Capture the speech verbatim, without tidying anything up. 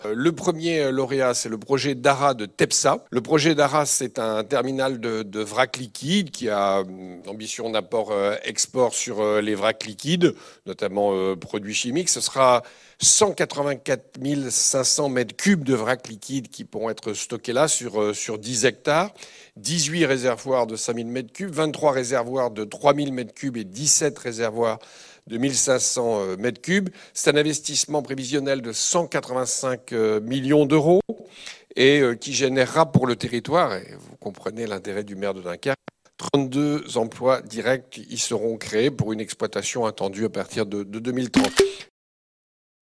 Le premier lauréat, c'est le projet d'Ara de Tepsa. Le projet d'Ara, c'est un terminal de, de vrac liquide qui a une ambition d'import-export sur les vracs liquides, notamment euh, produits chimiques. Ce sera cent quatre-vingt-quatre mille cinq cents mètres cubes de vrac liquide qui pourront être stockés là sur, sur dix hectares, dix-huit réservoirs de cinq mille mètres cubes, vingt-trois réservoirs de trois mille mètres cubes et dix-sept réservoirs de mille cinq cents mètres cubes. C'est un investissement prévisionnel de cent quatre-vingt-cinq millions d'euros et qui générera pour le territoire, et vous comprenez l'intérêt du maire de Dunkerque, trente-deux emplois directs y seront créés pour une exploitation attendue à partir de, de deux mille trente.